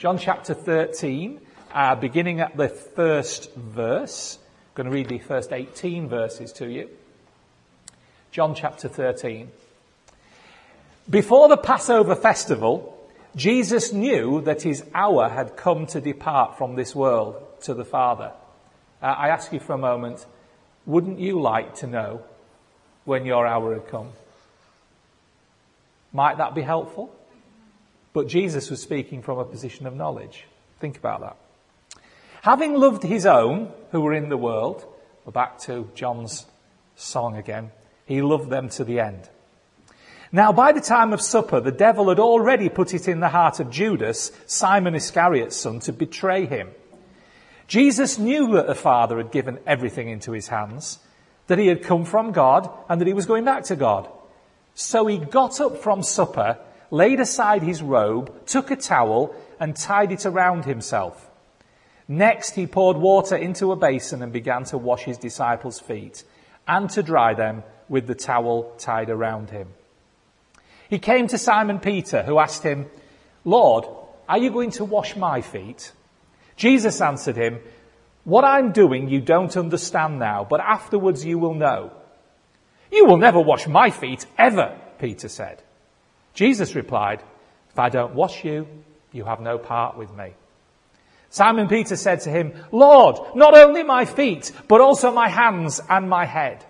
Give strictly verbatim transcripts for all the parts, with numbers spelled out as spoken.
John chapter thirteen, uh, beginning at the first verse. I'm going to read the first eighteen verses to you. John chapter thirteen. Before the Passover festival, Jesus knew that his hour had come to depart from this world to the Father. Uh, I ask you for a moment, wouldn't you like to know when your hour had come? Might that be helpful? But Jesus was speaking from a position of knowledge. Think about that. Having loved his own who were in the world, we're back to John's song again, he loved them to the end. Now by the time of supper, the devil had already put it in the heart of Judas, Simon Iscariot's son, to betray him. Jesus knew that the Father had given everything into his hands, that he had come from God and that he was going back to God. So he got up from supper, laid aside his robe, took a towel and tied it around himself. Next he poured water into a basin and began to wash his disciples' feet and to dry them with the towel tied around him. He came to Simon Peter, who asked him, "Lord, are you going to wash my feet?" Jesus answered him, "What I'm doing you don't understand now, but afterwards you will know." "You will never wash my feet, ever," Peter said. Jesus replied, "If I don't wash you, you have no part with me." Simon Peter said to him, "Lord, not only my feet, but also my hands and my head."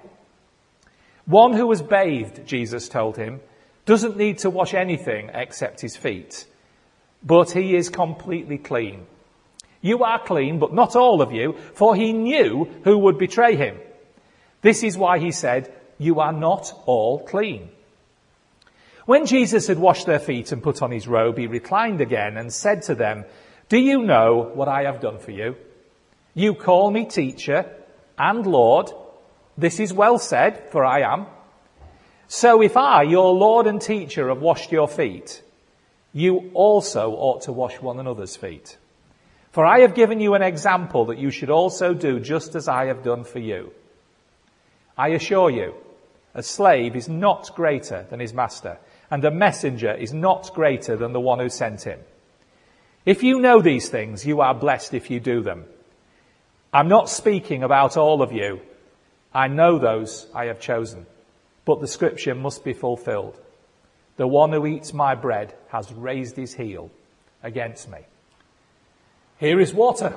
One who was bathed, Jesus told him, doesn't need to wash anything except his feet, but he is completely clean. You are clean, but not all of you, for he knew who would betray him. This is why he said, "You are not all clean." When Jesus had washed their feet and put on his robe, he reclined again and said to them, "Do you know what I have done for you? You call me teacher and Lord. This is well said, for I am. So if I, your Lord and teacher, have washed your feet, you also ought to wash one another's feet. For I have given you an example that you should also do just as I have done for you. I assure you, a slave is not greater than his master, and a messenger is not greater than the one who sent him. If you know these things, you are blessed if you do them. I'm not speaking about all of you. I know those I have chosen. But the scripture must be fulfilled. The one who eats my bread has raised his heel against me." Here is water.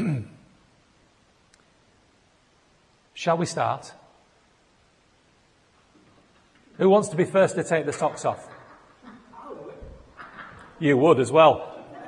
Shall we start? Who wants to be first to take the socks off? You would as well.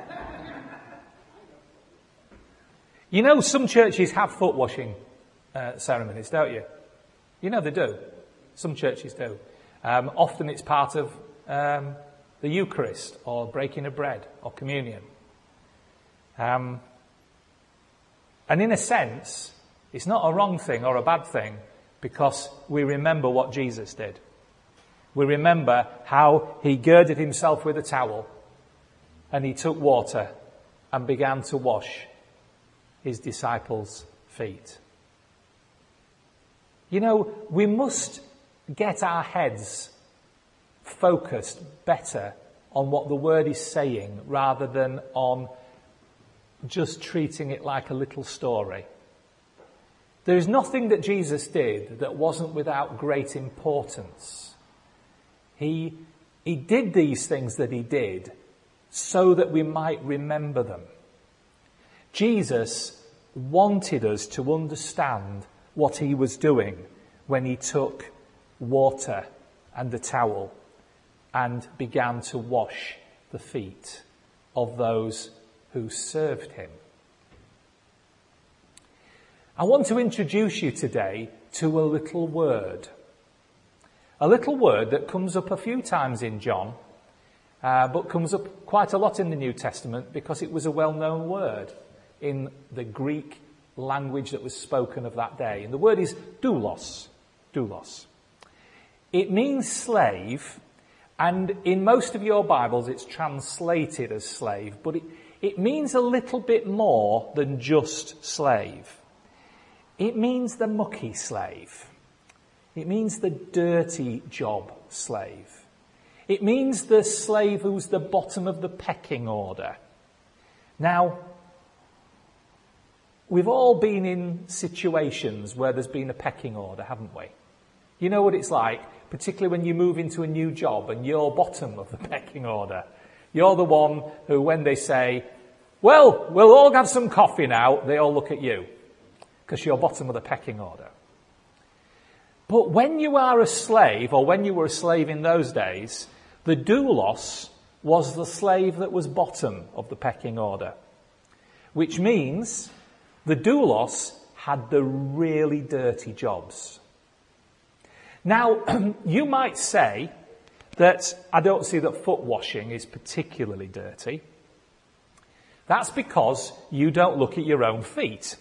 You know, some churches have foot washing uh, ceremonies, don't you? You know they do. Some churches do. Um, often it's part of um, the Eucharist or breaking of bread or communion. Um, and in a sense, it's not a wrong thing or a bad thing because we remember what Jesus did. We remember how he girded himself with a towel and he took water and began to wash his disciples' feet. You know, we must get our heads focused better on what the word is saying rather than on just treating it like a little story. There is nothing that Jesus did that wasn't without great importance. He, he did these things that he did so that we might remember them. Jesus wanted us to understand what he was doing when he took water and a towel and began to wash the feet of those who served him. I want to introduce you today to a little word. A little word that comes up a few times in John, uh, but comes up quite a lot in the New Testament because it was a well-known word in the Greek language that was spoken of that day. And the word is doulos. Doulos. It means slave, and in most of your Bibles it's translated as slave, but it, it means a little bit more than just slave. It means the mucky slave. It means the dirty job slave. It means the slave who's the bottom of the pecking order. Now, we've all been in situations where there's been a pecking order, haven't we? You know what it's like, particularly when you move into a new job and you're bottom of the pecking order. You're the one who, when they say, well, we'll all have some coffee now, they all look at you because you're bottom of the pecking order. But when you are a slave, or when you were a slave in those days, the doulos was the slave that was bottom of the pecking order, which means the doulos had the really dirty jobs. Now, you might say that I don't see that foot washing is particularly dirty. That's because you don't look at your own feet.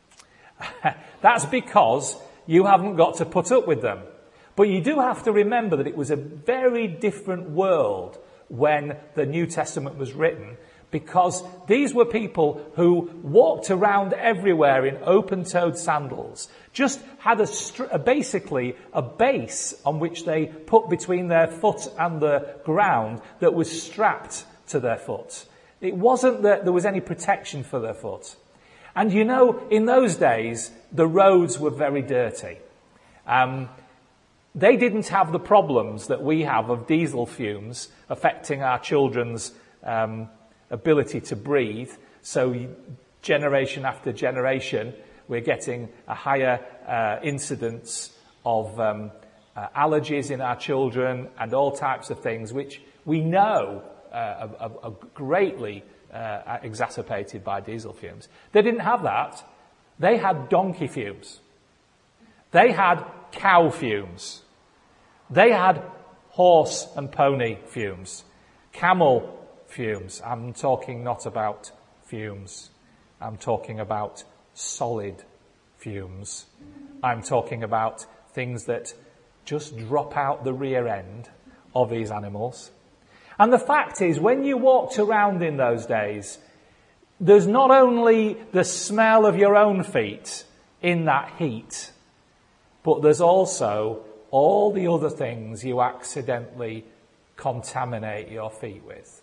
That's because you haven't got to put up with them. But you do have to remember that it was a very different world when the New Testament was written, because these were people who walked around everywhere in open-toed sandals, just had a, a basically a base on which they put between their foot and the ground that was strapped to their foot. It wasn't that there was any protection for their foot. And you know, in those days, the roads were very dirty. Um, they didn't have the problems that we have of diesel fumes affecting our children's um, ability to breathe. So generation after generation, we're getting a higher uh, incidence of um, uh, allergies in our children and all types of things, which we know uh, are, are greatly uh, exacerbated by diesel fumes. They didn't have that. They had donkey fumes. They had cow fumes. They had horse and pony fumes. Camel fumes. I'm talking not about fumes. I'm talking about solid fumes. I'm talking about things that just drop out the rear end of these animals. And the fact is, when you walked around in those days, there's not only the smell of your own feet in that heat, but there's also all the other things you accidentally contaminate your feet with.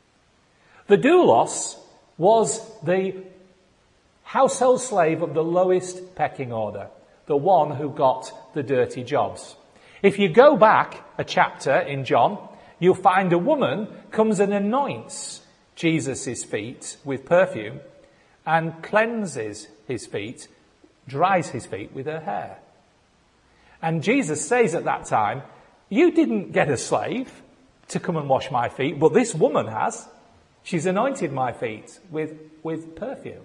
The doulos was the household slave of the lowest pecking order, the one who got the dirty jobs. If you go back a chapter in John, you'll find a woman comes and anoints Jesus' feet with perfume and cleanses his feet, dries his feet with her hair. And Jesus says at that time, you didn't get a slave to come and wash my feet, but this woman has. She's anointed my feet with, with perfume.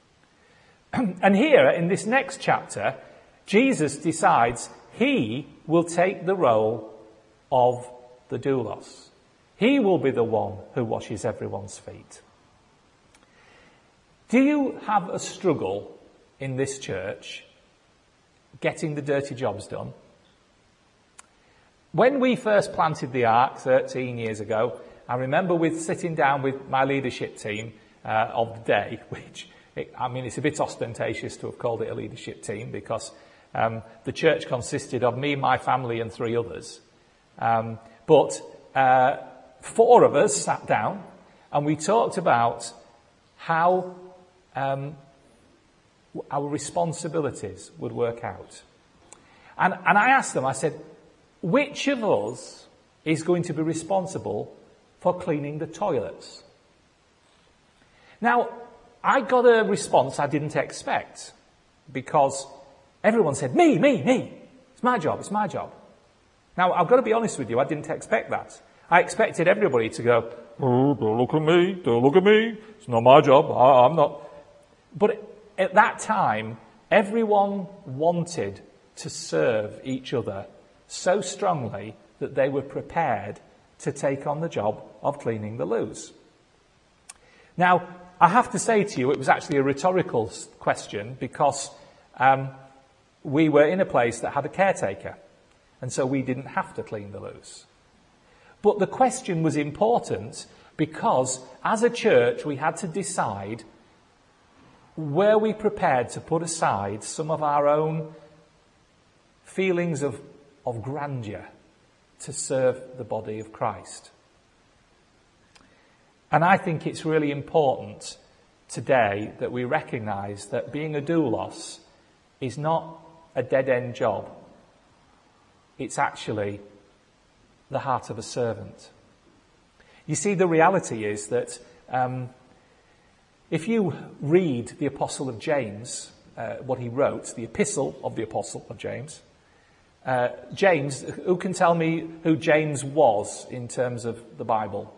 And here, in this next chapter, Jesus decides he will take the role of the doulos. He will be the one who washes everyone's feet. Do you have a struggle in this church getting the dirty jobs done? When we first planted the Ark thirteen years ago, I remember with sitting down with my leadership team uh, of the day, which, it, I mean, it's a bit ostentatious to have called it a leadership team because um, the church consisted of me, my family and three others. Um, but uh, four of us sat down and we talked about how um, our responsibilities would work out. And, and I asked them, I said, which of us is going to be responsible for cleaning the toilets? Now, I got a response I didn't expect because everyone said, me, me, me. It's my job, it's my job. Now, I've got to be honest with you, I didn't expect that. I expected everybody to go, oh, don't look at me, don't look at me. It's not my job, I, I'm not. But at that time, everyone wanted to serve each other so strongly that they were prepared to take on the job of cleaning the loos. Now, I have to say to you, it was actually a rhetorical question because um, we were in a place that had a caretaker, and so we didn't have to clean the loos. But the question was important because as a church we had to decide, were we prepared to put aside some of our own feelings of, of grandeur to serve the body of Christ? And I think it's really important today that we recognise that being a doulos is not a dead-end job. It's actually the heart of a servant. You see, the reality is that um, if you read the Apostle of James, uh, what he wrote, the Epistle of the Apostle of James, uh, James, who can tell me who James was in terms of the Bible?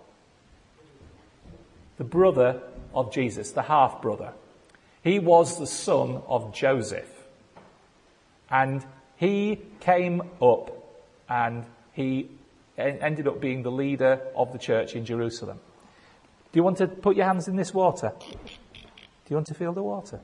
The brother of Jesus, the half-brother. He was the son of Joseph. And he came up and he ended up being the leader of the church in Jerusalem. Do you want to put your hands in this water? Do you want to feel the water?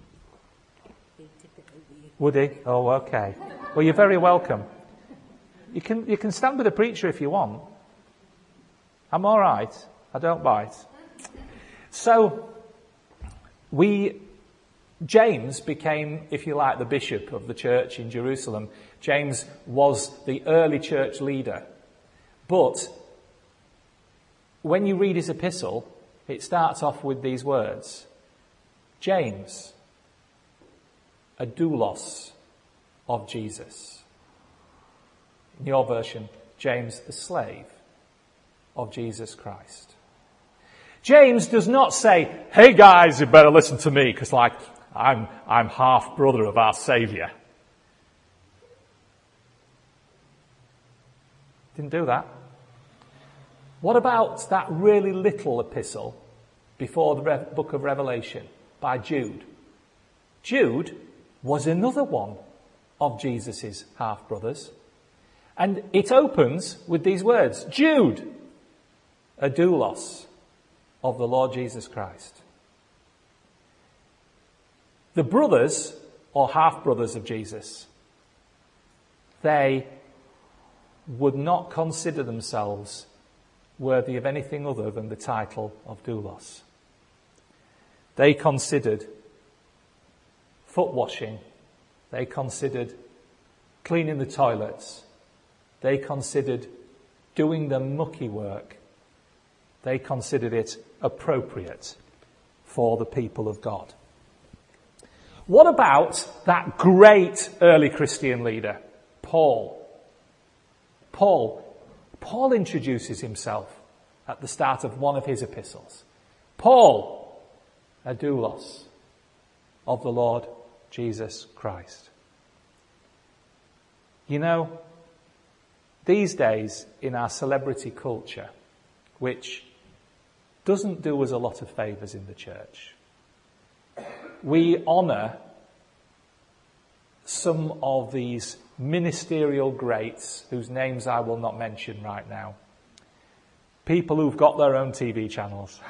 Would he? Oh, okay. Well, you're very welcome. You can you can stand with the preacher if you want. I'm all right. I don't bite. So, we, James became, if you like, the bishop of the church in Jerusalem. James was the early church leader. But when you read his epistle, it starts off with these words. James, a doulos of Jesus. In your version, James, a slave of Jesus Christ. James does not say, hey guys, you better listen to me, because like, I'm, I'm half brother of our Saviour. Didn't do that. What about that really little epistle before the Re- book of Revelation by Jude? Jude was another one of Jesus' half-brothers. And it opens with these words, Jude, a doulos of the Lord Jesus Christ. The brothers, or half-brothers of Jesus, they would not consider themselves worthy of anything other than the title of doulos. They considered foot washing. They considered cleaning the toilets. They considered doing the mucky work. They considered it appropriate for the people of God. What about that great early Christian leader, Paul? Paul Paul introduces himself at the start of one of his epistles. Paul, a doulos of the Lord Jesus Christ. You know, these days in our celebrity culture, which doesn't do us a lot of favours in the church, we honour some of these ministerial greats whose names I will not mention right now. People who've got their own T V channels.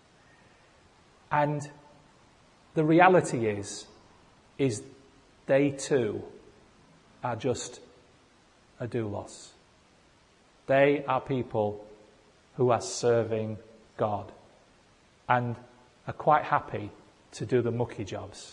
And the reality is, is they too are just a doulos. They are people who are serving God and are quite happy to do the mucky jobs.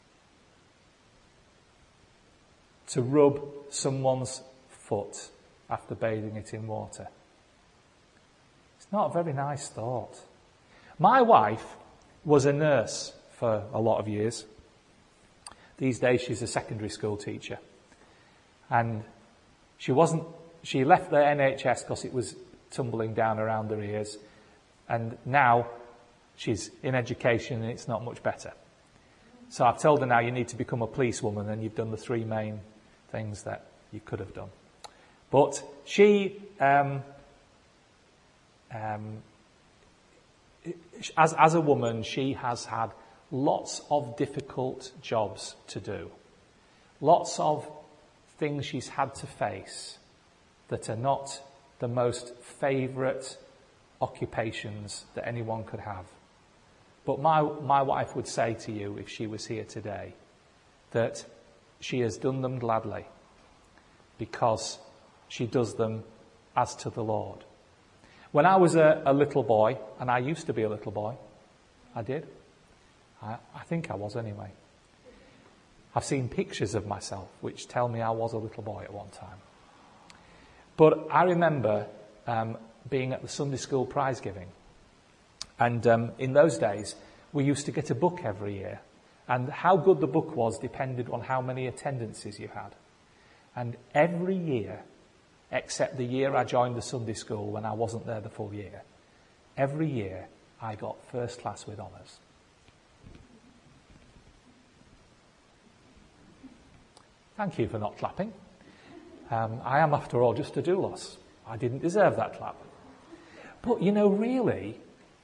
To rub someone's foot after bathing it in water. It's not a very nice thought. My wife was a nurse for a lot of years. These days she's a secondary school teacher. And she wasn't, she left the N H S because it was tumbling down around her ears. And now she's in education and it's not much better. So I've told her now you need to become a policewoman and you've done the three main things that you could have done. But she, um, um, as, as a woman, she has had lots of difficult jobs to do. Lots of things she's had to face that are not the most favourite occupations that anyone could have. But my, my wife would say to you, if she was here today, that she has done them gladly because she does them as to the Lord. When I was a, a little boy, and I used to be a little boy, I did. I, I think I was anyway. I've seen pictures of myself which tell me I was a little boy at one time. But I remember um, being at the Sunday school prize giving. And um, in those days, we used to get a book every year. And how good the book was depended on how many attendances you had. And every year, except the year I joined the Sunday school when I wasn't there the full year, every year I got first class with honours. Thank you for not clapping. Um, I am, after all, just a doulos. I didn't deserve that clap. But, you know, really,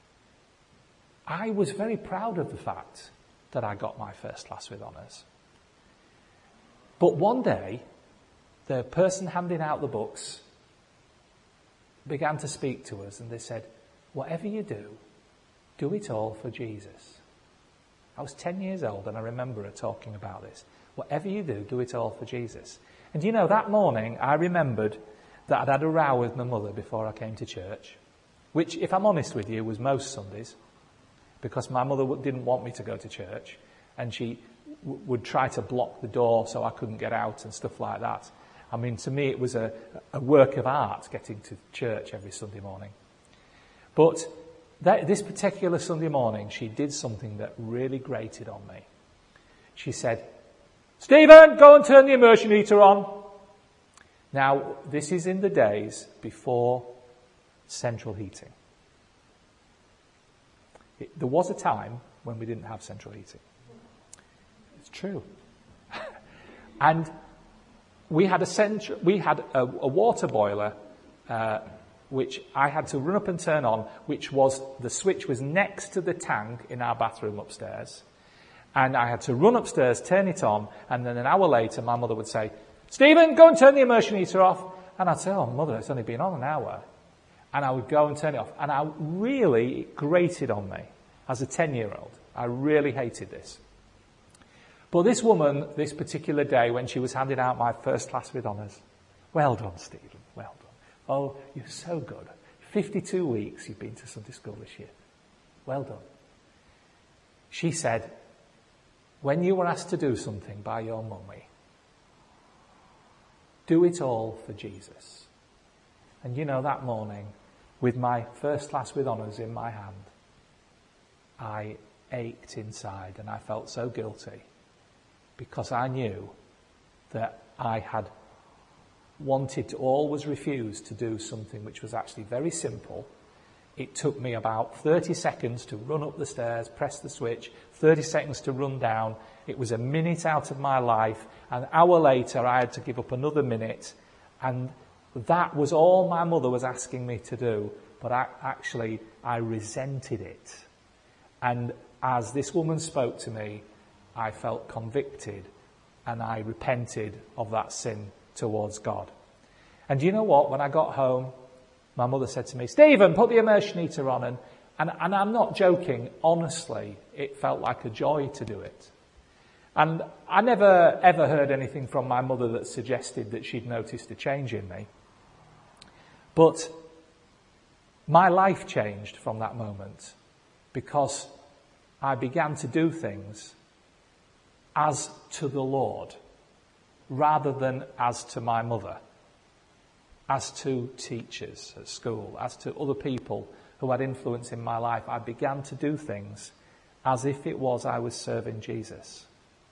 I was very proud of the fact that I got my first class with honours. But one day, the person handing out the books began to speak to us, and they said, whatever you do, do it all for Jesus. I was ten years old, and I remember her talking about this. Whatever you do, do it all for Jesus. And you know, that morning, I remembered that I'd had a row with my mother before I came to church, which, if I'm honest with you, was most Sundays, because my mother didn't want me to go to church, and she w- would try to block the door so I couldn't get out and stuff like that. I mean, to me, it was a, a work of art getting to church every Sunday morning. But that, this particular Sunday morning, she did something that really grated on me. She said, Stephen, go and turn the immersion heater on. Now, this is in the days before central heating. It, there was a time when we didn't have central heating. It's true. And we had a central, we had a, a water boiler, uh, which I had to run up and turn on, which was, the switch was next to the tank in our bathroom upstairs. And I had to run upstairs, turn it on, and then an hour later my mother would say, Stephen, go and turn the immersion heater off. And I'd say, oh, mother, it's only been on an hour. And I would go and turn it off. And I really, it grated on me as a ten-year-old. I really hated this. But this woman, this particular day, when she was handing out my first class with honours, well done, Stephen, well done. Oh, you're so good. fifty-two weeks you've been to Sunday school this year. Well done. She said, when you were asked to do something by your mummy, do it all for Jesus. And you know, that morning, with my first class with honours in my hand, I ached inside and I felt so guilty because I knew that I had wanted to always refuse to do something which was actually very simple. It took me about thirty seconds to run up the stairs, press the switch, thirty seconds to run down. It was a minute out of my life. An hour later, I had to give up another minute. And that was all my mother was asking me to do. But I, actually, I resented it. And as this woman spoke to me, I felt convicted and I repented of that sin towards God. And you know what? When I got home, my mother said to me, Stephen, put the immersion heater on. And, and, and I'm not joking. Honestly, it felt like a joy to do it. And I never ever heard anything from my mother that suggested that she'd noticed a change in me. But my life changed from that moment because I began to do things as to the Lord rather than as to my mother, as to teachers at school, as to other people who had influence in my life. I began to do things as if it was I was serving Jesus.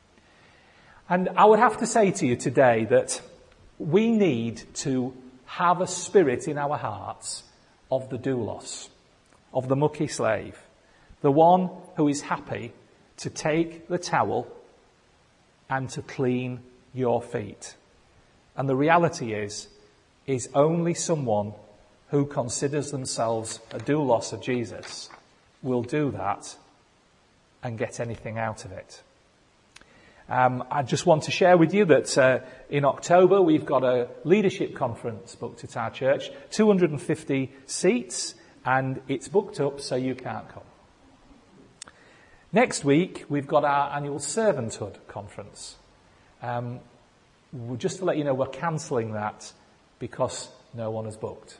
And I would have to say to you today that we need to have a spirit in our hearts of the doulos, of the mucky slave, the one who is happy to take the towel and to clean your feet. And the reality is, is only someone who considers themselves a doulos of Jesus will do that and get anything out of it. Um, I just want to share with you that uh, in October we've got a leadership conference booked at our church, two hundred fifty seats, and it's booked up so you can't come. Next week we've got our annual servanthood conference. Um, just to let you know, we're cancelling that because no one has booked.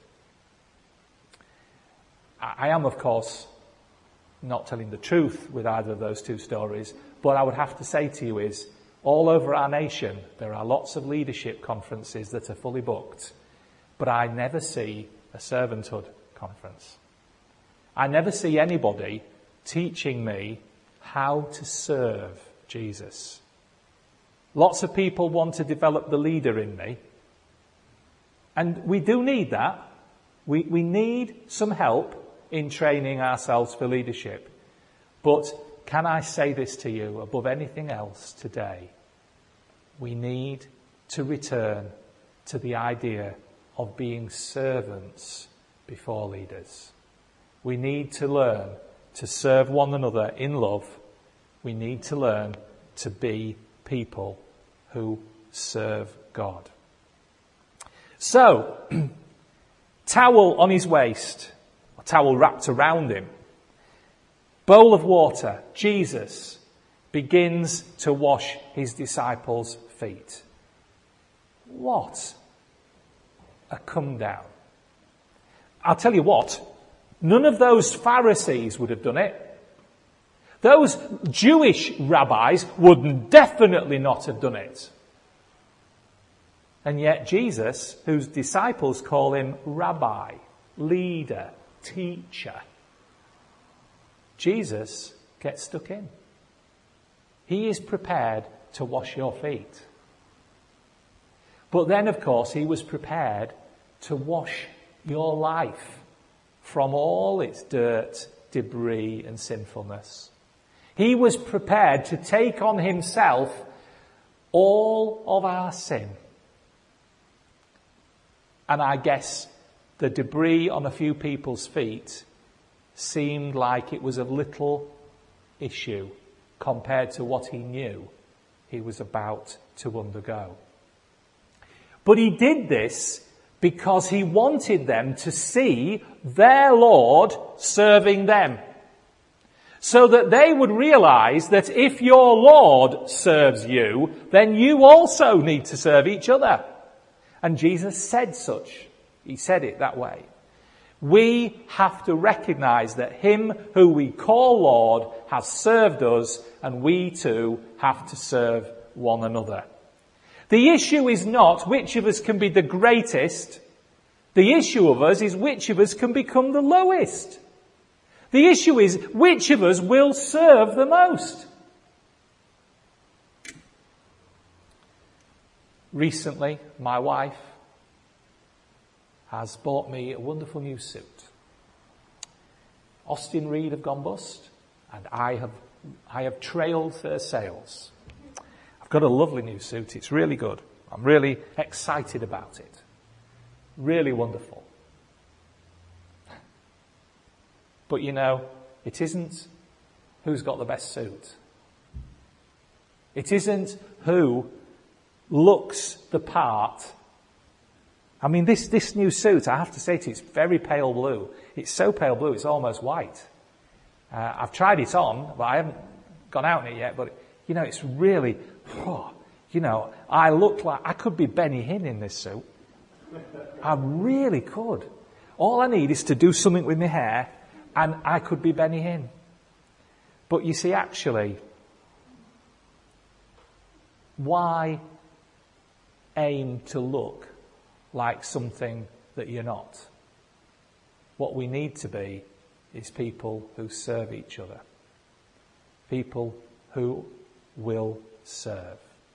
I am, of course, not telling the truth with either of those two stories, but I would have to say to you is, all over our nation, there are lots of leadership conferences that are fully booked, but I never see a servanthood conference. I never see anybody teaching me how to serve Jesus. Lots of people want to develop the leader in me. And we do need that. We, we need some help in training ourselves for leadership. But can I say this to you above anything else today? We need to return to the idea of being servants before leaders. We need to learn to serve one another in love. We need to learn to be people who serve God. So, towel on his waist, a towel wrapped around him, bowl of water, Jesus begins to wash his disciples' feet. What a come down. I'll tell you what, none of those Pharisees would have done it. Those Jewish rabbis would definitely not have done it. And yet Jesus, whose disciples call him rabbi, leader, teacher, Jesus gets stuck in. He is prepared to wash your feet. But then, of course, he was prepared to wash your life from all its dirt, debris, and sinfulness. He was prepared to take on himself all of our sin. And I guess the debris on a few people's feet seemed like it was a little issue compared to what he knew he was about to undergo. But he did this because he wanted them to see their Lord serving them. So that they would realize that if your Lord serves you, then you also need to serve each other. And Jesus said such. He said it that way. We have to recognize that him who we call Lord has served us, and we too have to serve one another. The issue is not which of us can be the greatest. The issue of us is which of us can become the lowest. The issue is which of us will serve the most. Recently, my wife has bought me a wonderful new suit. Austin Reed have gone bust, and I have I have trailed their sales. I've got a lovely new suit. It's really good. I'm really excited about it. Really wonderful. But you know, it isn't who's got the best suit. It isn't who looks the part. I mean, this, this new suit, I have to say to you, it's very pale blue. It's so pale blue, it's almost white. Uh, I've tried it on, but I haven't gone out in it yet. But, you know, it's really, oh, you know, I look like I could be Benny Hinn in this suit. I really could. All I need is to do something with my hair, and I could be Benny Hinn. But you see, actually, why aim to look like something that you're not? What we need to be is people who serve each other. People who will serve.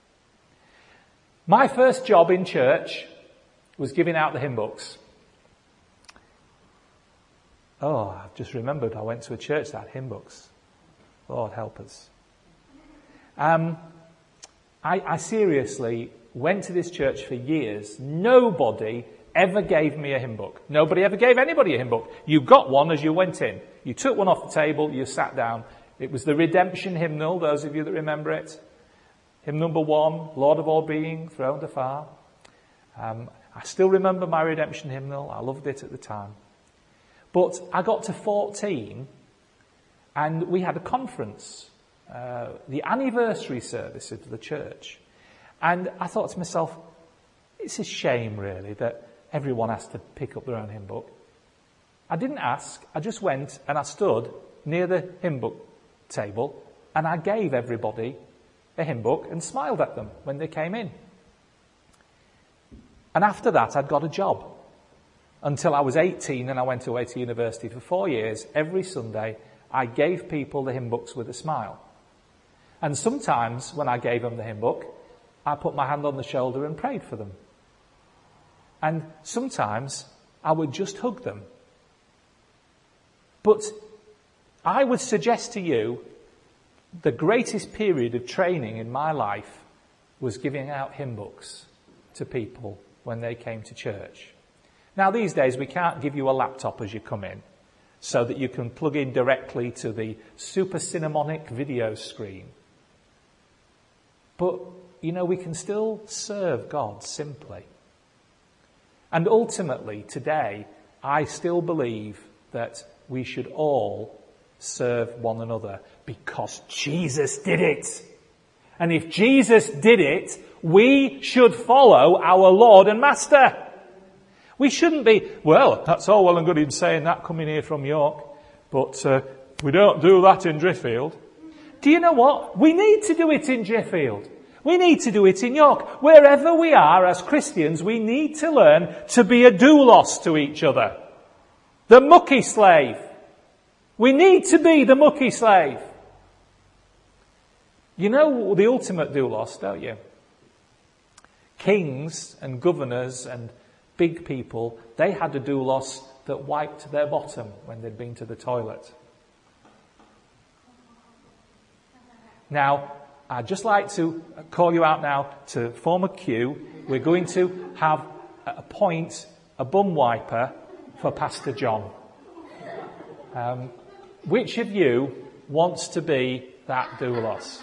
My first job in church was giving out the hymn books. Oh, I've just remembered I went to a church that had hymn books. Lord help us. Um, I, I seriously went to this church for years. Nobody ever gave me a hymn book. Nobody ever gave anybody a hymn book. You got one as you went in. You took one off the table, you sat down. It was the Redemption hymnal, those of you that remember it. Hymn number one, Lord of all being, throned afar. Um, I still remember my Redemption hymnal. I loved it at the time. But I got to fourteen, and we had a conference, uh, the anniversary service of the church. And I thought to myself, it's a shame, really, that everyone has to pick up their own hymn book. I didn't ask. I just went and I stood near the hymn book table, and I gave everybody a hymn book and smiled at them when they came in. And after that, I'd got a job. Until I was eighteen and I went away to university for four years. Every Sunday, I gave people the hymn books with a smile. And sometimes when I gave them the hymn book, I put my hand on the shoulder and prayed for them. And sometimes I would just hug them. But I would suggest to you the greatest period of training in my life was giving out hymn books to people when they came to church. Now these days we can't give you a laptop as you come in so that you can plug in directly to the super cinemonic video screen. But, you know, we can still serve God simply. And ultimately, today, I still believe that we should all serve one another because Jesus did it. And if Jesus did it, we should follow our Lord and Master. We shouldn't be, well, that's all well and good in saying that coming here from York, but uh, we don't do that in Driffield. Do you know what? We need to do it in Driffield. We need to do it in York. Wherever we are as Christians, we need to learn to be a doulos to each other. The mucky slave. We need to be the mucky slave. You know the ultimate doulos, don't you? Kings and governors and big people, they had a doulos that wiped their bottom when they'd been to the toilet. Now, I'd just like to call you out now to form a queue. We're going to have appoint a bum wiper for Pastor John. Um, which of you wants to be that doulos?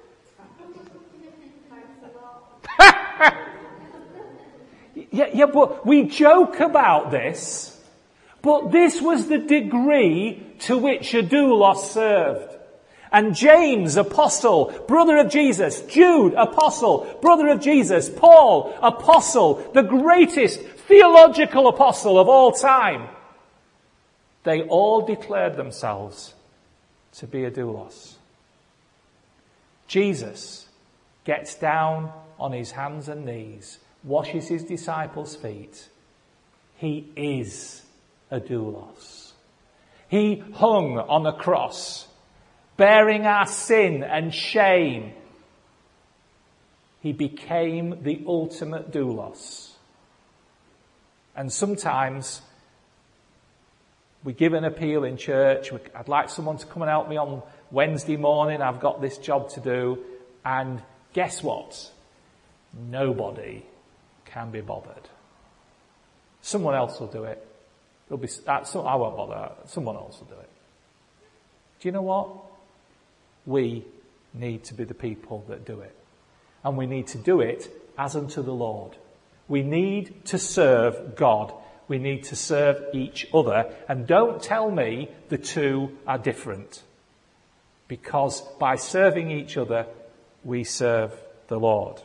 yeah, yeah, but we joke about this, but this was the degree to which a doulos served. And James, apostle, brother of Jesus, Jude, apostle, brother of Jesus, Paul, apostle, the greatest theological apostle of all time, they all declared themselves to be a doulos. Jesus gets down on his hands and knees, washes his disciples' feet. He is a doulos. He hung on a cross, bearing our sin and shame. He became the ultimate doulos. And sometimes we give an appeal in church. I'd like someone to come and help me on Wednesday morning. I've got this job to do. And guess what? Nobody can be bothered. Someone else will do it. It'll be, I won't bother. Someone else will do it. Do you know what? We need to be the people that do it. And we need to do it as unto the Lord. We need to serve God. We need to serve each other. And don't tell me the two are different. Because by serving each other, we serve the Lord.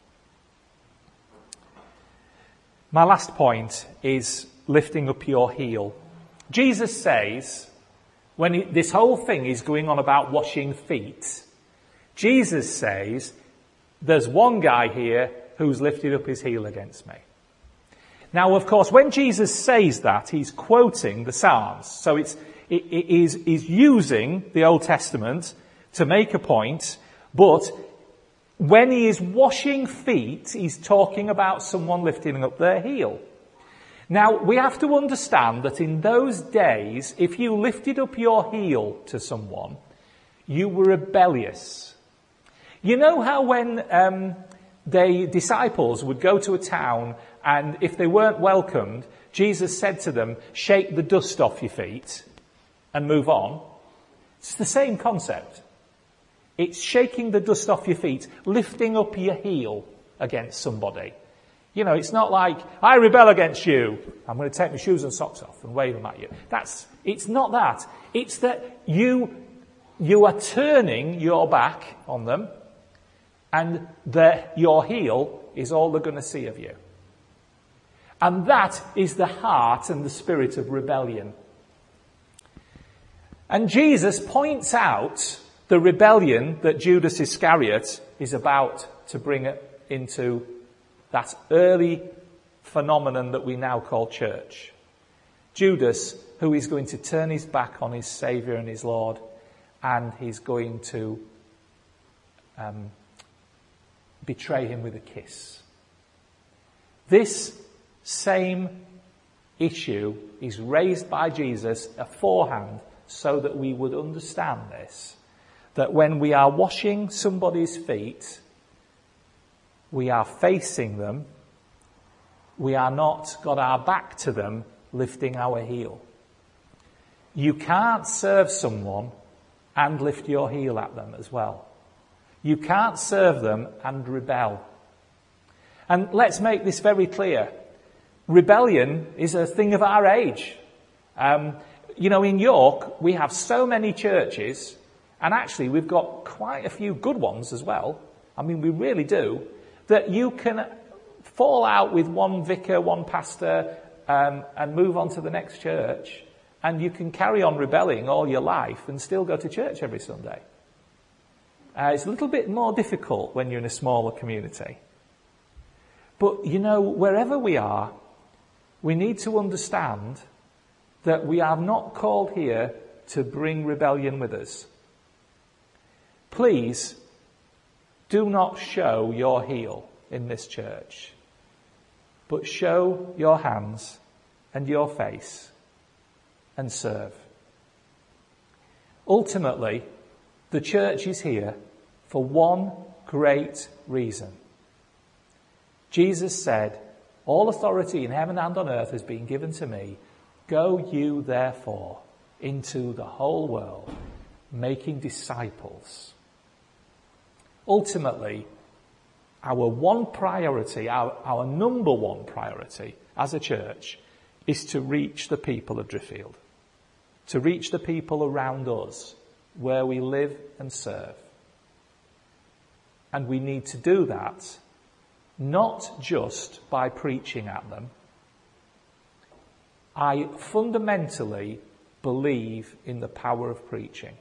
My last point is lifting up your heel. Jesus says, when he, this whole thing is going on about washing feet, Jesus says, there's one guy here who's lifted up his heel against me. Now, of course, when Jesus says that, he's quoting the Psalms. So it's, it, it is, he's using the Old Testament to make a point, but when he is washing feet, he's talking about someone lifting up their heel. Now, we have to understand that in those days, if you lifted up your heel to someone, you were rebellious. You know how when um, the disciples would go to a town and if they weren't welcomed, Jesus said to them, shake the dust off your feet and move on? It's the same concept. It's shaking the dust off your feet, lifting up your heel against somebody. You know, it's not like, I rebel against you. I'm going to take my shoes and socks off and wave them at you. That's, it's not that. It's that you, you are turning your back on them and the, your heel is all they're going to see of you. And that is the heart and the spirit of rebellion. And Jesus points out the rebellion that Judas Iscariot is about to bring into that early phenomenon that we now call church. Judas who is going to turn his back on his Saviour and his Lord, and he's going to um, betray him with a kiss. This same issue is raised by Jesus aforehand so that we would understand this, that when we are washing somebody's feet, we are facing them. We are not got our back to them, lifting our heel. You can't serve someone and lift your heel at them as well. You can't serve them and rebel. And let's make this very clear. Rebellion is a thing of our age. Um, you know, in York, we have so many churches, and actually we've got quite a few good ones as well. I mean, we really do. That you can fall out with one vicar, one pastor, um, and move on to the next church, and you can carry on rebelling all your life and still go to church every Sunday. Uh, it's a little bit more difficult when you're in a smaller community. But, you know, wherever we are, we need to understand that we are not called here to bring rebellion with us. Please do not show your heel in this church, but show your hands and your face and serve. Ultimately, the church is here for one great reason. Jesus said, "All authority in heaven and on earth has been given to me. Go you therefore into the whole world, making disciples." Ultimately, our one priority, our, our number one priority as a church is to reach the people of Driffield, to reach the people around us where we live and serve. And we need to do that not just by preaching at them. I fundamentally believe in the power of preaching.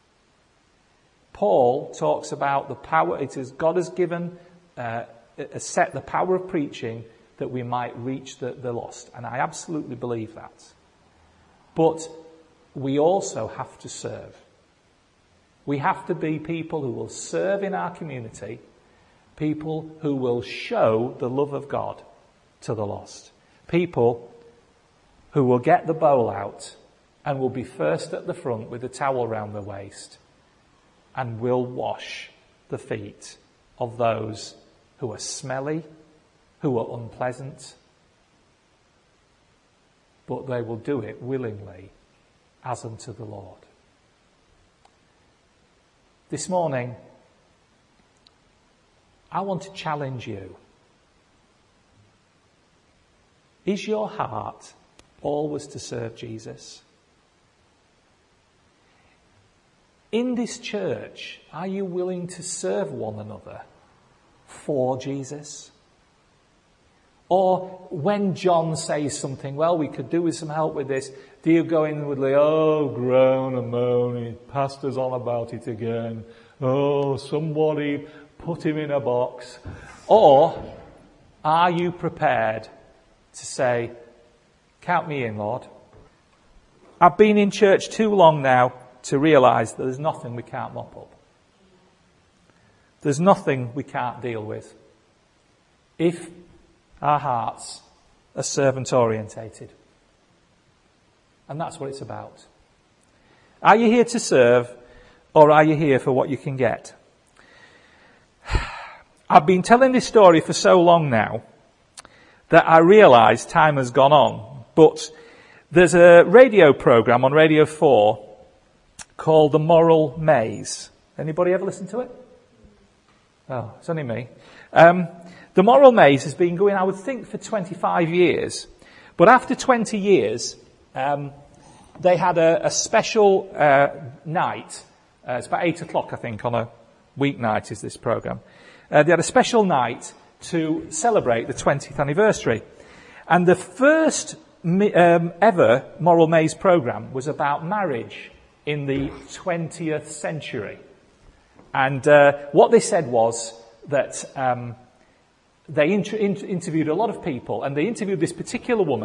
Paul talks about the power, it is God has given, uh, set the power of preaching that we might reach the, the lost. And I absolutely believe that. But we also have to serve. We have to be people who will serve in our community, people who will show the love of God to the lost, people who will get the bowl out and will be first at the front with a towel round their waist and will wash the feet of those who are smelly, who are unpleasant, but they will do it willingly as unto the Lord. This morning, I want to challenge you. Is your heart always to serve Jesus? In this church, are you willing to serve one another for Jesus? Or when John says something, well, we could do with some help with this, do you go in with the, oh, groan and moan, pastor's on about it again, oh, somebody put him in a box? Or are you prepared to say, count me in, Lord? I've been in church too long now to realise that there's nothing we can't mop up. There's nothing we can't deal with if our hearts are servant orientated. And that's what it's about. Are you here to serve, or are you here for what you can get? I've been telling this story for so long now that I realise time has gone on. But there's a radio programme on Radio four called The Moral Maze. Anybody ever listen to it? Oh, it's only me. Um, The Moral Maze has been going, I would think, for twenty-five years. But after twenty years, um, they had a, a special uh, night. Uh, it's about eight o'clock, I think, on a weeknight is this programme. Uh, they had a special night to celebrate the twentieth anniversary. And the first um, ever Moral Maze programme was about marriage in the twentieth century. And uh, what they said was that um, they inter- inter- interviewed a lot of people, and they interviewed this particular woman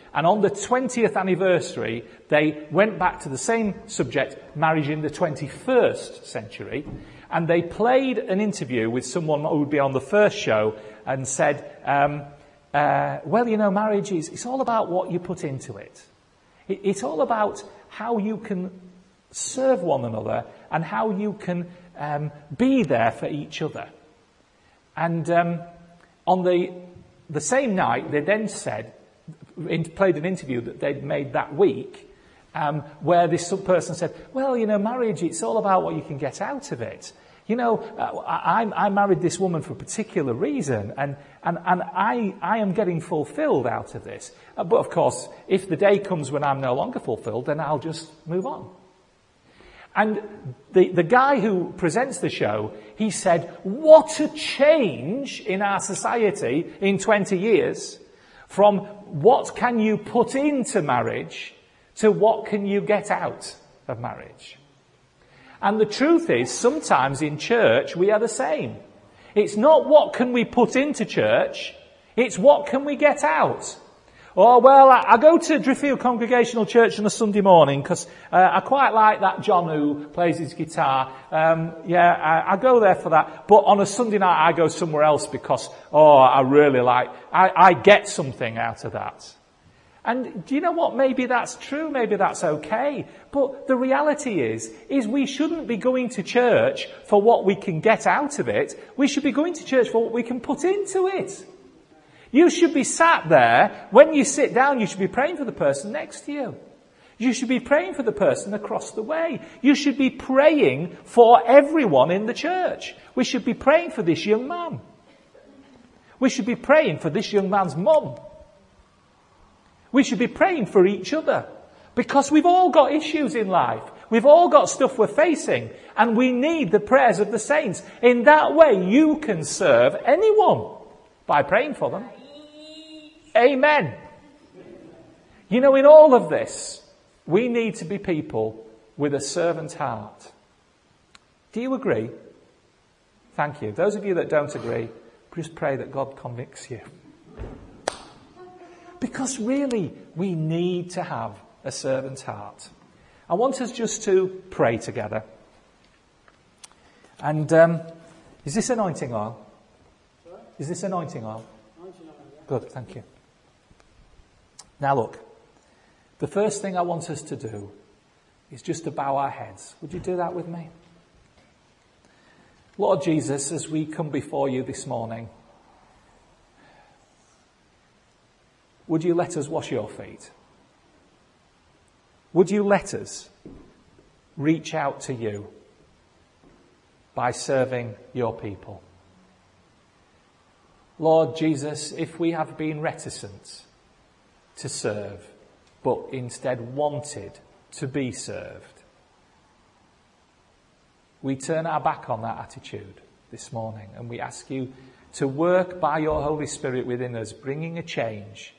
And on the twentieth anniversary, they went back to the same subject, marriage in the twenty-first century, and they played an interview with someone who would be on the first show and said, um, uh, well, you know, marriage is, it's all about what you put into it. it. It's all about how you can serve one another and how you can um, be there for each other. And um, on the the same night, they then said, in, played an interview that they'd made that week, um, where this person said, well, you know, marriage, it's all about what you can get out of it. You know, uh, I, I married this woman for a particular reason, and, and, and I, I am getting fulfilled out of this. Uh, but of course, if the day comes when I'm no longer fulfilled, then I'll just move on. And the, the guy who presents the show, he said, what a change in our society in twenty years from what can you put into marriage to what can you get out of marriage. And the truth is, sometimes in church we are the same. It's not what can we put into church, it's what can we get out. Oh, well, I, I go to Driffield Congregational Church on a Sunday morning because uh, I quite like that John who plays his guitar. Um, yeah, I, I go there for that. But on a Sunday night, I go somewhere else because, oh, I really like, I, I get something out of that. And do you know what? Maybe that's true. Maybe that's okay. But the reality is, is we shouldn't be going to church for what we can get out of it. We should be going to church for what we can put into it. You should be sat there, when you sit down, you should be praying for the person next to you. You should be praying for the person across the way. You should be praying for everyone in the church. We should be praying for this young man. We should be praying for this young man's mum. We should be praying for each other. Because we've all got issues in life. We've all got stuff we're facing. And we need the prayers of the saints. In that way, you can serve anyone by praying for them. Amen. You know, in all of this, we need to be people with a servant heart. Do you agree? Thank you. Those of you that don't agree, just pray that God convicts you. Because really, we need to have a servant heart. I want us just to pray together. And um, is this anointing oil? Is this anointing oil? Good, thank you. Now look, the first thing I want us to do is just to bow our heads. Would you do that with me? Lord Jesus, as we come before you this morning, would you let us wash your feet? Would you let us reach out to you by serving your people? Lord Jesus, if we have been reticent to serve, but instead wanted to be served, we turn our back on that attitude this morning and we ask you to work by your Holy Spirit within us, bringing a change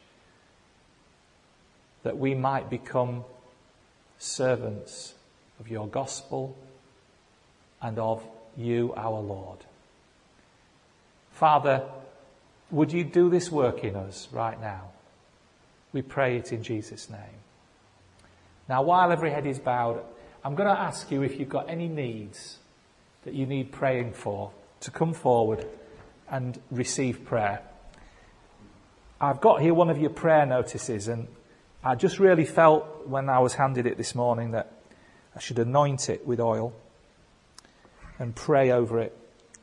that we might become servants of your gospel and of you, our Lord. Father, would you do this work in us right now? We pray it in Jesus' name. Now, while every head is bowed, I'm going to ask you if you've got any needs that you need praying for, to come forward and receive prayer. I've got here one of your prayer notices, and I just really felt when I was handed it this morning that I should anoint it with oil and pray over it.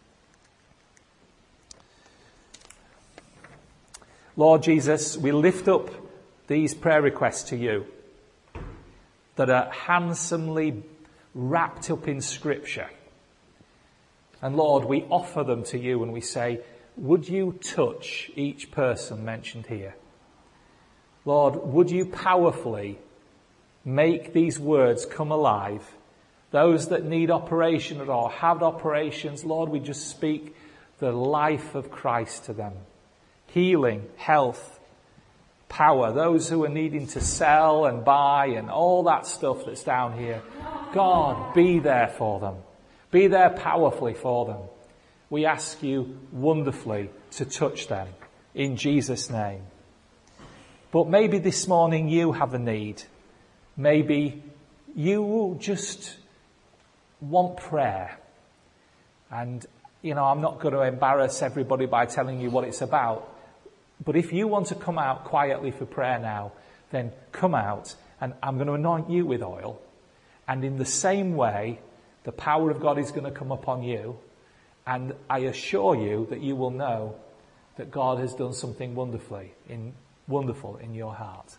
Lord Jesus, we lift up these prayer requests to you that are handsomely wrapped up in Scripture. And Lord, we offer them to you and we say, would you touch each person mentioned here? Lord, would you powerfully make these words come alive? Those that need operation or have operations, Lord, we just speak the life of Christ to them. Healing, health, power. Those who are needing to sell and buy and all that stuff that's down here. God, be there for them. Be there powerfully for them. We ask you wonderfully to touch them in Jesus' name. But maybe this morning you have a need. Maybe you just want prayer. And, you know, I'm not going to embarrass everybody by telling you what it's about. But if you want to come out quietly for prayer now, then come out, and I'm going to anoint you with oil. And in the same way, the power of God is going to come upon you. And I assure you that you will know that God has done something wonderfully in, wonderful in your heart.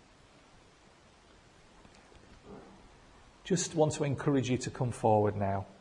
Just want to encourage you to come forward now.